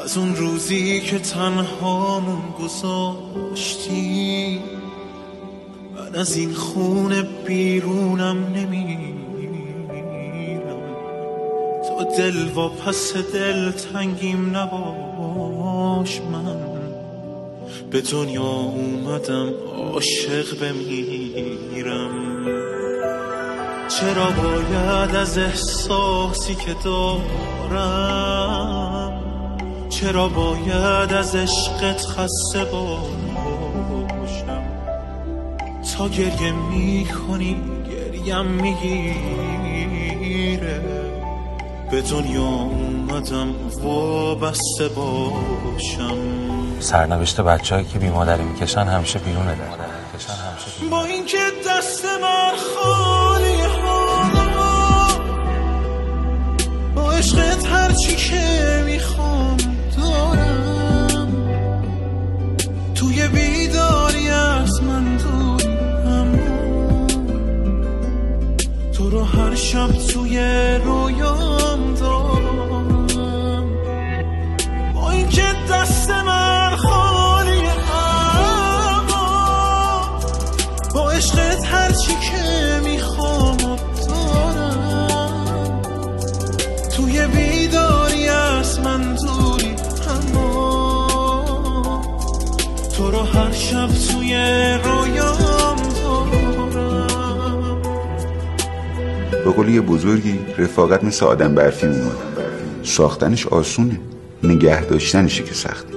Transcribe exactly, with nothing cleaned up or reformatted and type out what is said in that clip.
از اون روزی که تنهامون گذاشتی، من از این خونه بیرونم نمیرم. تو دل و پس دل تنگیم نباش، من به دنیا اومدم عاشق بمیرم. چرا باید از احساسی که دارم، چرا باید از عشقت خسته باشم؟ تا گریه میکنی گریم میگیره، به دنیا اومدم وابسته باشم. سرنوشت بچه‌هایی که بیمادری میکشن همیشه بیرونه در با اینکه دست من خالی ها، با عشقت هرچی که میخوام دارم. توی بیداری از من دوری، اما تو رو هر شب توی رویام دارم. با اینکه دست من خالی، با عشقت هرچی که میخوام دارم. توی بیداری از من دوری، اما تو رو هر شب توی رویام دارم. به قول یه بزرگی، رفاقت مثل آدم برفی میمونه. ساختنش آسونه، نگه داشتنشه که سخته.